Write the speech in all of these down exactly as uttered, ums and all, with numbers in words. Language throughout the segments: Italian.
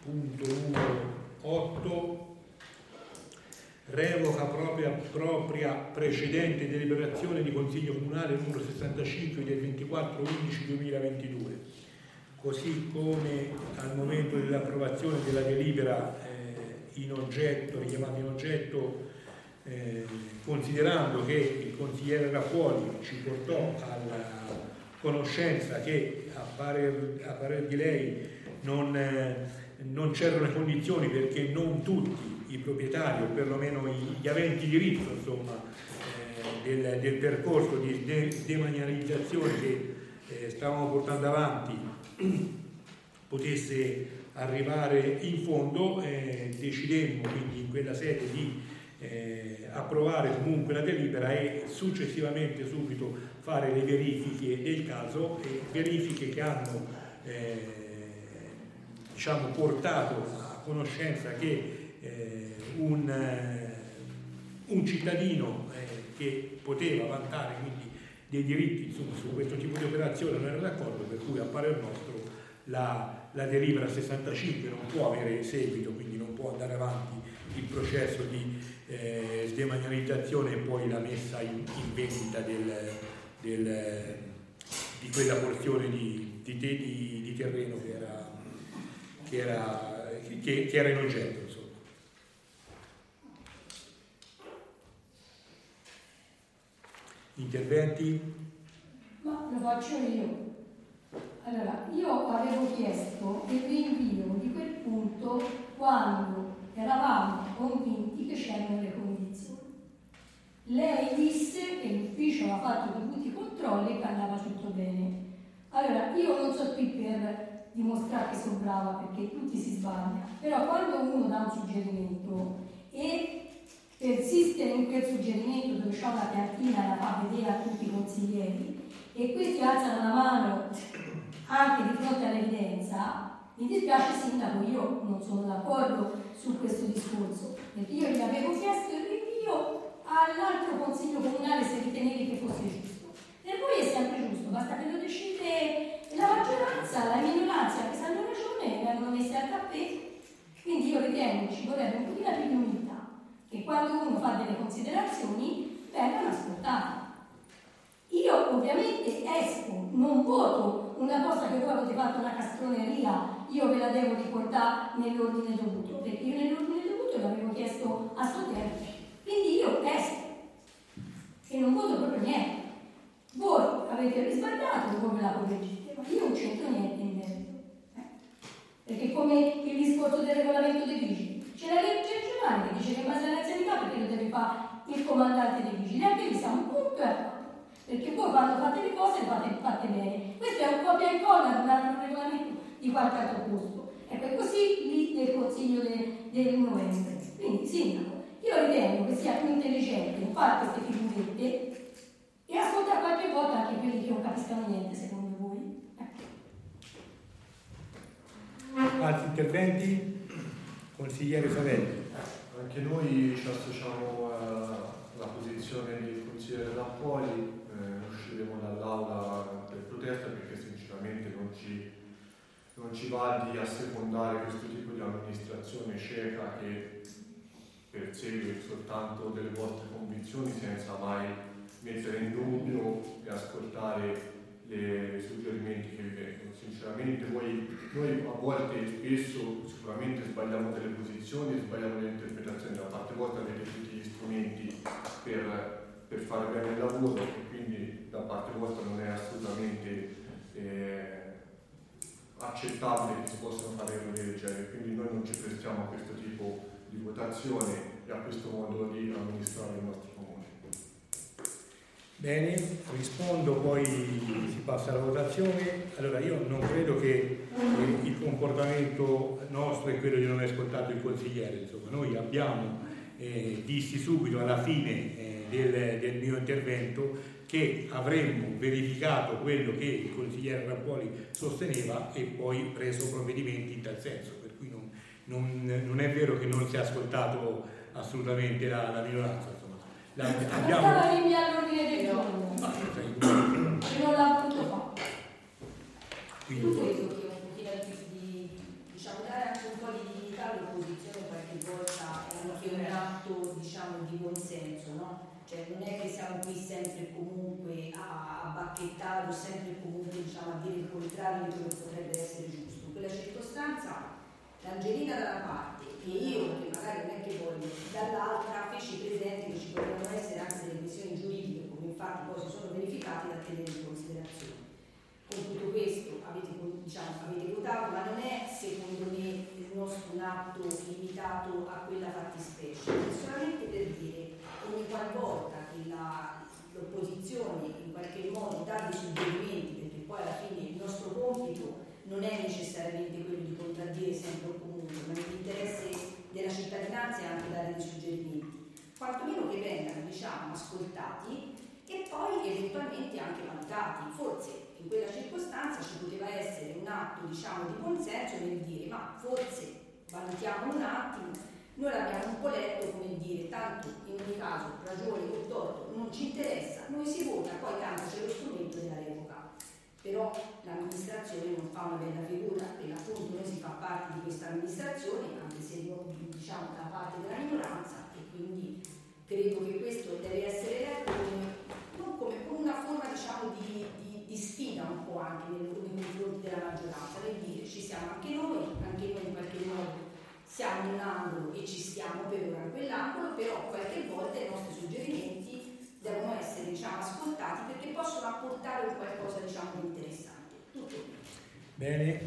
punto numero otto, revoca propria, propria precedente deliberazione di Consiglio Comunale numero sessantacinque del ventiquattro undici duemilaventidue, così come al momento dell'approvazione della delibera eh, in oggetto, richiamata in oggetto, eh, considerando che il consigliere Rappuoli ci portò alla conoscenza che a parer, a parer di lei non, eh, non c'erano le condizioni perché non tutti i proprietari o perlomeno gli aventi diritto insomma, eh, del, del percorso di de, demanializzazione che eh, stavamo portando avanti potesse arrivare in fondo, eh, decidemmo quindi in quella sede di eh, approvare comunque la delibera e successivamente subito fare le verifiche del caso, e verifiche che hanno eh, diciamo, portato a conoscenza che Eh, un, eh, un cittadino eh, che poteva vantare quindi dei diritti insomma, su questo tipo di operazione non era d'accordo, per cui a parer nostro la, la delibera sessantacinque non può avere seguito, quindi non può andare avanti il processo di eh, demanializzazione e poi la messa in, in vendita del, del, di quella porzione di, di, di, di terreno che era, che era, che, che era in oggetto. Interventi? Ma lo faccio io. Allora, io avevo chiesto il rinvio di quel punto quando eravamo convinti che c'erano le condizioni. Lei disse che l'ufficio aveva fatto dovuti controlli e che andava tutto bene. Allora, io non so qui per dimostrare che sono brava perché tutti si sbagliano, però quando uno dà un suggerimento e persistere in quel suggerimento dove c'è una piantina e la fa vedere a tutti i consiglieri e questi alzano la mano anche di fronte all'evidenza, mi dispiace sindaco, io non sono d'accordo su questo discorso, perché io gli avevo chiesto il rinvio all'altro consiglio comunale se ritenevi che fosse giusto. Per voi è sempre giusto, basta che lo decide la maggioranza, la minoranza che sanno ragione vengono messi al tappeto. Quindi io ritengo che ci vorrebbe un pochino più di umiltà, che quando uno fa delle considerazioni vengano ascoltate. Io ovviamente esco, non voto una cosa che voi avete fatto una castroneria, io ve la devo riportare nell'ordine dovuto, perché io nell'ordine dovuto l'avevo chiesto a suo tempo. Quindi io esco e non voto proprio niente. Voi avete risbagliato, voi me la correggete, ma io non c'entro niente in merito. Eh? Perché come il discorso del regolamento dei vigili, c'è la legge regionale che dice che in base all'anzianità perché lo deve fare il comandante dei vigili, anche lì siamo un punto e a fatto. Perché voi quando fate le cose le fate, fate bene. Questo è un copia e incolla di un regolamento di qualche altro posto. Ecco, è così lì nel Consiglio del, del novembre. Quindi, sindaco, io ritengo che sia più intelligente fare queste figurette e ascoltare qualche volta anche quelli che non capiscono niente, secondo voi. Ecco. Altri interventi? Consigliere Savelli. Anche noi ci associamo alla posizione del consigliere Rappuoli, eh, usciremo dall'aula per protesta perché sinceramente non ci, non ci va di assecondare questo tipo di amministrazione cieca che persegue soltanto delle vostre convinzioni senza mai mettere in dubbio e ascoltare i suggerimenti che vi vengono. Sinceramente voi, noi a volte spesso sicuramente sbagliamo delle posizioni, sbagliamo delle interpretazioni, da parte vostra avete tutti gli strumenti per, per fare bene il lavoro e quindi da parte vostra non è assolutamente eh, accettabile che si possano fare errori del genere, quindi noi non ci prestiamo a questo tipo di votazione e a questo modo di amministrare il nostro comune. Bene, rispondo, poi si passa alla votazione. Allora, io non credo che eh, il comportamento nostro è quello di non aver ascoltato il consigliere. Insomma, noi abbiamo eh, dissi subito alla fine eh, del, del mio intervento che avremmo verificato quello che il consigliere Rappuoli sosteneva e poi preso provvedimenti in tal senso. Per cui non, non, non è vero che non si è ascoltato assolutamente la, la minoranza. La, abbiamo... Stava rinviando l'ordine del giorno e non l'ha voluto fare. Io credo che un pochino di, diciamo, dare anche un po' di diciamo di consenso, no? Cioè non è che siamo qui sempre e comunque a, a bacchettare o sempre e comunque diciamo a dire il contrario di quello che potrebbe essere giusto. In quella circostanza l'Angelina da una parte e io, che magari non è che voglio, dall'altra feci presente che ci potevano essere anche delle questioni giuridiche, come infatti poi si sono verificate, da tenere in considerazione. Con tutto questo avete, diciamo, avete votato, ma non è secondo me il nostro un atto limitato a quella fattispecie, è solamente per dire ogni qualvolta che la, l'opposizione in qualche modo dà dei suggerimenti, perché poi alla fine il nostro compito non è necessariamente quello di contraddire sempre o comunque, ma nell'interesse della cittadinanza è anche dare dei suggerimenti, quantomeno che vengano, diciamo, ascoltati e poi eventualmente anche valutati. Forse in quella circostanza ci poteva essere un atto, diciamo, di consenso nel dire ma forse valutiamo un attimo, noi l'abbiamo un po' letto come dire tanto in ogni caso ragione o torto non ci interessa, noi si vota, poi tanto c'è lo strumento della revoca. Però l'amministrazione non fa una bella figura e appunto noi si fa parte di questa amministrazione, anche se non diciamo da parte della minoranza, e quindi credo che questo deve essere letto come, non come, come una forma diciamo di, di, di sfida un po' anche nei confronti della maggioranza, nel dire ci siamo anche noi, anche noi in qualche modo siamo in un angolo e ci stiamo per ora in quell'angolo, però qualche volta i nostri suggerimenti devono essere diciamo, ascoltati perché possono apportare un qualcosa diciamo, di interessante. Tutto. Bene,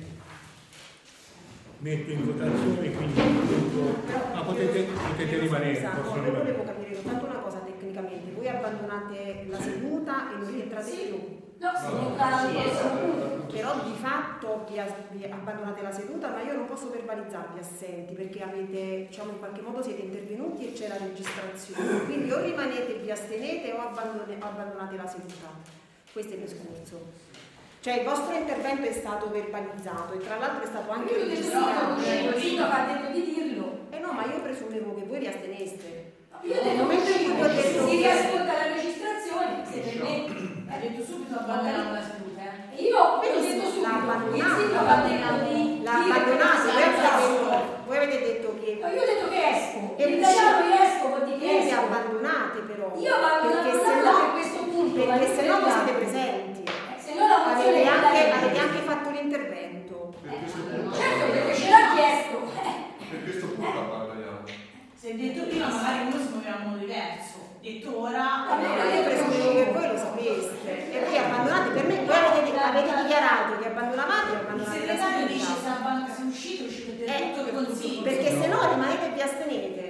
metto in votazione, quindi tutto... ma potete, potete rimanere. Esatto, Possono no, rimanere. volevo capire soltanto una cosa tecnicamente, voi abbandonate la seduta e non rientrate Sì. più. No, No, siamo no, calmi. sì, Però di fatto vi, vi abbandonate la seduta, ma io non posso verbalizzarvi assenti perché avete, diciamo, in qualche modo siete intervenuti e c'è la registrazione. Quindi o rimanete e vi astenete o abbandone, abbandonate la seduta. Questo è il discorso. Cioè il vostro intervento è stato verbalizzato e tra l'altro è stato anche Io ho detto registrato. sì, il sindaco ha detto di dirlo. Eh no, ma io presumevo che voi vi asteneste. Io ho detto Nel momento in cui vi ho detto si che- riascolta la registrazione, se per me Ha detto subito abbandoniamo la seduta. eh. e io ho detto Benissimo, subito, l'ha il abbandonato, sindaco ha detto di l'ha dire abbandonato, che voi avete non si detto, sa. voi avete detto che No, io ho detto che esco, E in italiano io esco vuol dire che voi vi esco. abbandonate però. Io abbandono perché se non no, a questo punto, ma perché se no non voi siete credo. presenti. Se no la mozione Avete è anche, da avete legge. anche fatto l'intervento. Per questo punto Certo, perché ce l'ha chiesto. Eh. per questo punto abbandoniamo. Se detto prima magari uno si muoveva in modo diverso. Detto ora. Vabbè, Io presumevo che voi lo sapeste e voi abbandonate, per me voi avete, avete dichiarato che abbandonavate e Il abbandonate la segretario dice se seduta. abbanca, se è uscito, è uscito del Eh, tutto il consiglio. perché se no rimanete e vi astenete.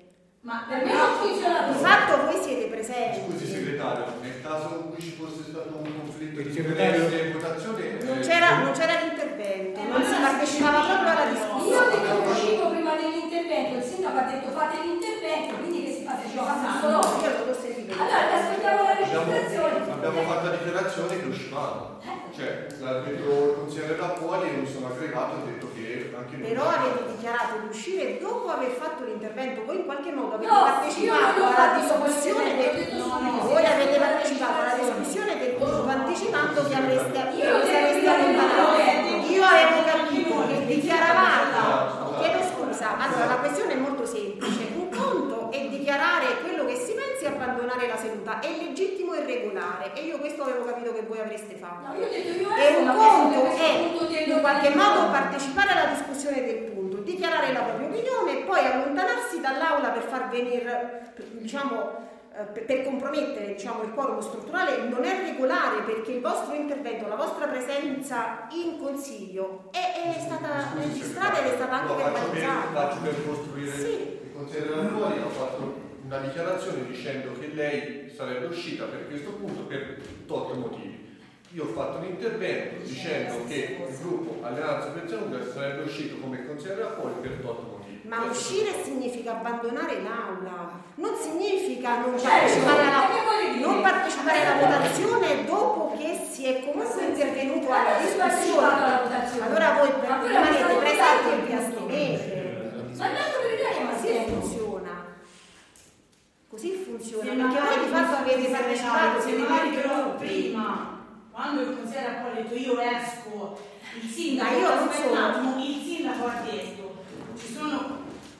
Ma Per me non funziona Di così. fatto voi siete presenti. Scusi segretario, nel caso in cui ci fosse stato un conflitto Il di segretario- interessi e votazione Non eh, c'era, non c'era l'intervento, non si partecipava proprio alla discussione. Io ho detto che uscivo prima dell'intervento, il sindaco ha detto fate l'intervento, quindi che si fa se ci ho fatto solo. Io non l'ho sentito. Allora ascoltiamo la abbiamo, registrazione. abbiamo fatto la dichiarazione che uscivamo. Cioè, l'ha detto il consigliere Rappuoli e mi sono aggregato e ho detto che anche noi. Però avete dichiarato di uscire dopo aver fatto l'intervento, voi in qualche modo avete No, partecipato io non ho alla fatto discussione questo del... intervento, ho detto no, subito, voi sì, avete sì, partecipato alla sì. discussione del voto anticipando che avreste Io ho che detto sareste prima del allontanato. voto. Io avevo capito che dichiaravate. Chiedo scusa, allora la questione è molto semplice. Un conto è dichiarare quello che si pensa e abbandonare la seduta, è legittimo e regolare e io questo avevo capito che voi avreste fatto. No, io ho detto io E esco, un ma conto questo è punto di in qualche modo partecipare alla discussione del punto, dichiarare la propria opinione e poi allontanarsi dall'aula per far venire, diciamo, eh, per, per compromettere diciamo, il quorum strutturale non è regolare perché il vostro intervento, la vostra presenza in consiglio è, è stata Scusi, registrata ed è stata anche no, faccio per, verbalizzata. faccio per costruire Sì. il consigliere Rappuoli ha fatto una dichiarazione dicendo che lei sarebbe uscita per questo punto per tot motivi. Io ho fatto un intervento dicendo che il gruppo Alleanza Pensionuda sarebbe uscito come consigliere Rappuoli per tot motivi. Ma uscire significa abbandonare l'aula, non significa non Certo, partecipare alla, che vuole dire? non partecipare alla votazione dopo che si è comunque intervenuto alla discussione. Allora voi per- rimanete presenti e vi astenete. Ma tanto per vedere che Così astengo. funziona. Così funziona, Se perché magari voi di fatto avete partecipato, se siete magari però intervenuti. prima, quando il consigliere ha poi detto io esco, il sindaco, Ma io non aspetta un sono. attimo, il sindaco ha detto, ci sono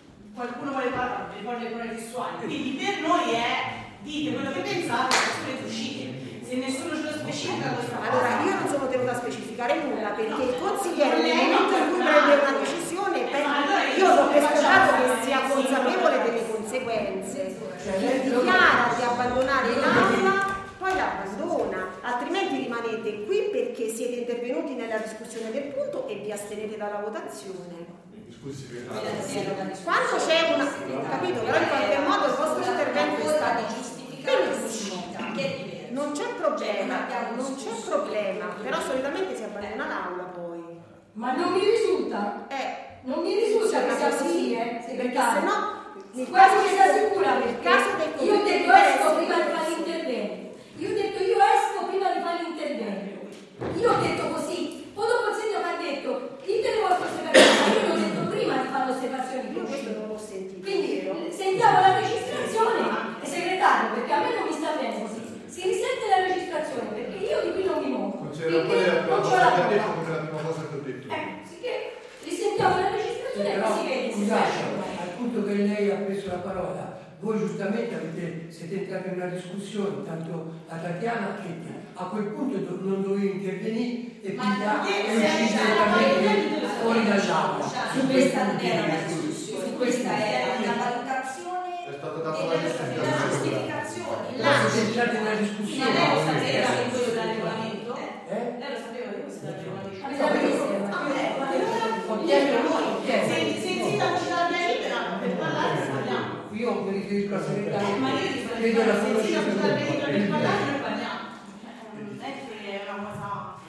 qualcuno vuole parlare, ricorda le parole testuali. Quindi per noi è dite quello che pensate e poi uscite. Se nessuno ce lo specifica questa cosa. Allora, io non sono tenuta a specificare nulla perché il consigliere nel momento in cui prende una decisione, per... io do per scontato che sia consapevole delle conseguenze, dichiara di abbandonare l'aula, poi la abbandona, altrimenti rimanete qui perché siete intervenuti nella discussione del punto e vi astenete dalla votazione. Scusi, Quando c'è una, capito, però in qualche modo il vostro intervento è stato benissimo, non c'è problema, non c'è problema, però solitamente si abbandona l'aula poi. Ma non mi risulta, Eh, non mi risulta che sia così, eh, perché segretario. se no, nel Quasi caso che sta sicura, nel perché caso del io ho detto conflitto esco di prima di interessi- fare l'intervento. Io ho detto io esco prima di fare l'intervento. Io ho detto così. Poi dopo il sindaco ha detto dite le vostre osservazioni. Io l'ho detto prima di fare le osservazioni. Io questo non l'ho sentito. Quindi vero? sentiamo la registrazione e segretario, perché a me non mi sta bene così. Si risente la registrazione perché io di qui non mi muovo. considero Perché quella è la prima non c'ho cosa la che ho detto, prova. come la prima cosa che ho detto. Eh, sì che risentiamo la registrazione e Però, poi si vede se scusate, c'è. al punto che lei ha preso la parola, voi giustamente avete, siete entrati in una discussione, tanto la Tatiana che a quel punto do- non dovevi intervenire e Ma piglia perché e se uscire c'è direttamente fuori dall'aula. Su questa non era una discussione, questa era una valutazione È stata data della una giustificazione. della giustificazione. Però siete entrati in una Ma discussione. lei lo sapeva che quello era il regolamento? Eh? Lei lo sapeva che questo era il regolamento? Avete visto? Ho chiesto noi, ho chiesto. Se se il sindaco ce l'ha libera per parlare, ne parliamo. Io mi riferisco a segretario. Ma io ti Vedo la se il sindaco ce l'ha libera per conoscenza. parlare, noi parliamo. Non è che è una cosa...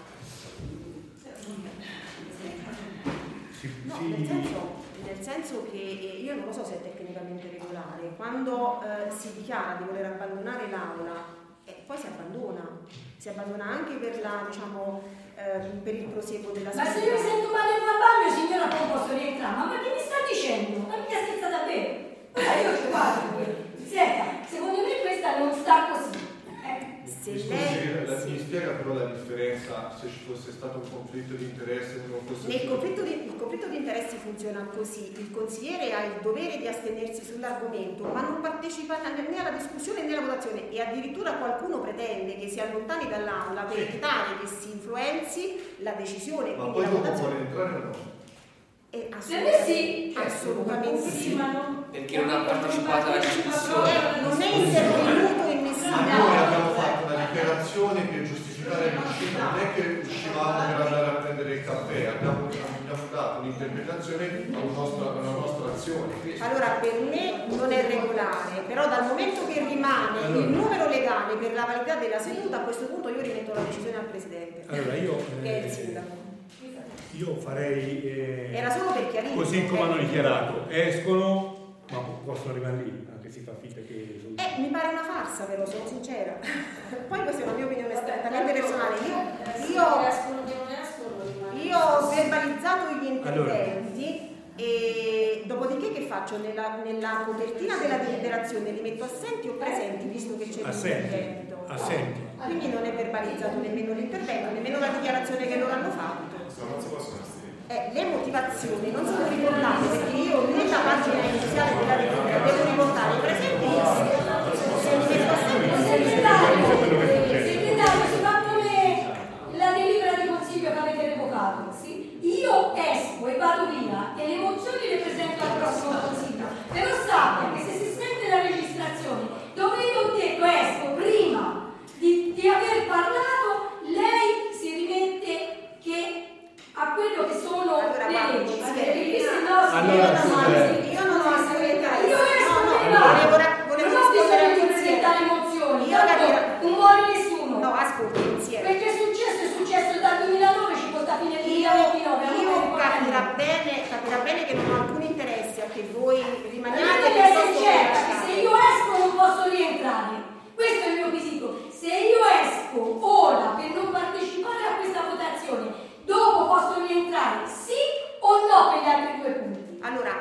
Si, No, si- nel senso, nel senso che eh, io non lo so se è tecnicamente regolare, quando eh, si dichiara di voler abbandonare l'aula e poi si abbandona, si abbandona anche per, la, diciamo, eh, per il prosieguo della Ma se io mi sento male in una bagno, signora, poi posso rientrare. Ma, ma che mi sta dicendo? Ma mica scherza davvero? Ma io ci guardo. Senta, secondo me questa non sta così. Eh. Se Mi lei, scusi, la- sì. mi spiega però la differenza se ci fosse stato un conflitto di interesse o non fosse Nel conflitto di, il conflitto di interessi funziona così, il consigliere ha il dovere di astenersi sull'argomento ma non partecipa né alla discussione né alla votazione e addirittura qualcuno pretende che si allontani dall'aula per evitare che si influenzi la decisione, Ma quindi poi la dopo può votazione. rientrare o no? E Per me sì. assolutamente sì. ma non... Perché non ha partecipato alla discussione. Eh, non è intervenuto in Ma nessuna noi abbiamo fatto una dichiarazione per giustificare l'uscita, non è che uscivamo per andare a prendere il caffè, abbiamo, abbiamo dato un'interpretazione alla nostra, alla nostra azione. Allora, per me non è regolare, però dal momento che rimane il numero legale per la validità della seduta, a questo punto io rimetto la decisione al Presidente, allora io, che è il eh, Sindaco. io farei eh, Era solo per chiarire. così come eh. hanno dichiarato, escono, ma possono rimanere lì, anche se fa finta che sono... Eh, mi pare una farsa, però, sono sincera. Poi questa è una mia opinione strettamente personale. Io, io, io ho verbalizzato gli interventi e dopodiché che faccio? Nella, nella copertina della deliberazione li metto assenti o presenti, visto che c'è Assenti, l'intervento. assenti. Quindi non è verbalizzato nemmeno l'intervento, nemmeno la dichiarazione che loro hanno fatto. Non si possono astenere. Eh, le motivazioni non sono riportate perché io nella pagina iniziale della delibera devo riportare presenti e se mi metto assenti non si Segretario, segretario, si fa come la delibera di consiglio che avete revocato. Sì? Io esco e vado via e le mozioni le presento al prossimo consiglio. Però sappia che se si sente la registrazione dove io ho detto esco prima di, di aver parlato, lei si rimette che a quello che sono Allora, le guarda, leggi. sì. Avete visto i nostri Allora, leggi? scusa. io non ho ascoltato. Io esco No, no, prima. volevo ra- volevo non ho bisogno rispondere di al presentare consigliere. mozioni. Io tanto capirò. non muore nessuno. No, ascolti insieme. Perché è successo, è successo dal duemilanove, ci porta fino al Io, duemilaventinove. io capirà bene, capirà bene che non ho alcun interesse a che voi rimaniate Io devo piuttosto essere che certa che lasciate. se io esco non posso rientrare. Questo è il mio quesito. Se io esco ora per non partecipare a questa votazione, dopo posso rientrare sì o no per gli altri due punti? Allora,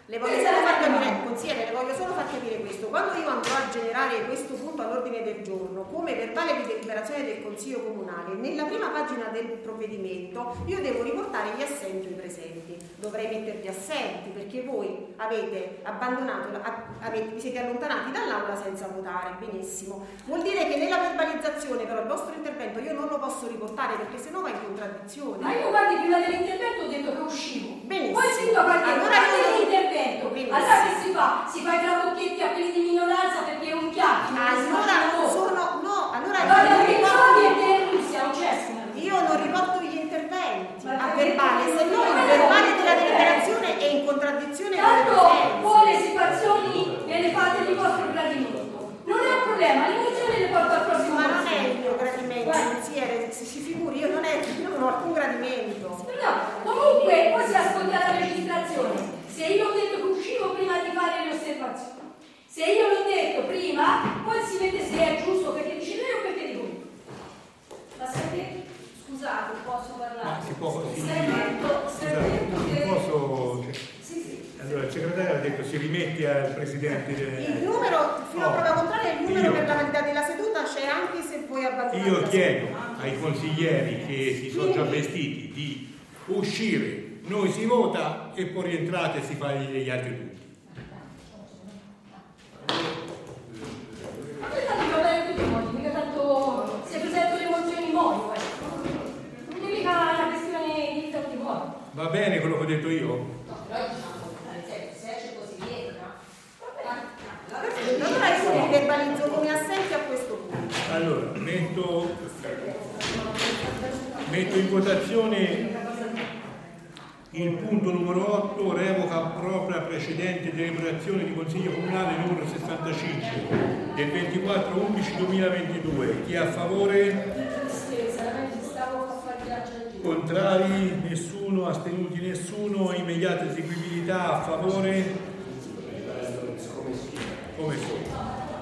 Le voglio solo far capire, consigliere, le voglio solo far capire questo. Quando io andrò a generare questo punto all'ordine del giorno come verbale di deliberazione del Consiglio Comunale, nella prima pagina del provvedimento io devo riportare gli assenti o i presenti. Dovrei mettervi assenti perché voi avete abbandonato, avete, vi siete allontanati dall'aula senza votare. Benissimo. Vuol dire che nella verbalizzazione però il vostro intervento io non lo posso riportare perché sennò va in contraddizione. Ma io guardi, prima dell'intervento ho detto che uscivo. Benissimo. Poi il sindaco ha detto, allora io l'intervento. Allora che si fa? Si fa i trabocchetti a quelli di minoranza perché è un chiacchiere. Allora non sono, no, allora allora io, che soldi e te Russia, non c'è. Io non riporto gli interventi a verbale, se no il verbale della deliberazione è in contraddizione con le tanto presenze. voi le situazioni ve le fate di vostro gradimento. Non è un problema, le emozioni le porto al prossimo. Ma non è il mio gradimento, consigliere, se si figuri, io non, è, io non ho alcun gradimento. No, comunque poi si ascolta la registrazione. Se io ho detto che uscivo prima di fare le osservazioni, se io l'ho detto prima, poi si vede se è giusto perché dice lei o perché dico io. Ma sapete, scusate, posso parlare? Ma si può Si si, è detto, si è detto scusate, che... posso, cioè, Sì, sì. allora il segretario ha detto si rimette al presidente del... Il numero, fino a Oh, prova contraria, il numero io- per la validità della seduta c'è anche se voi abbandonate Io la chiedo seduta. ai consiglieri che si sono già vestiti di uscire, noi si vota e poi rientrate e si fa gli altri punti. Ma questa mi va bene tutti i modi, mica tanto se presento le emozioni muoio, eh. Non è mica una questione di vita tutti i modi. Va bene quello che ho detto io? No, però diciamo, nel senso, se esce così viene, no? Allora io mi verbalizzo come assenti a questo punto. Allora, metto, metto in votazione il punto numero otto, revoca propria precedente deliberazione di Consiglio Comunale numero sessantacinque del ventiquattro undici duemilaventidue. Chi è a favore? Contrari? Nessuno? Astenuti? Nessuno? Immediata eseguibilità? A favore?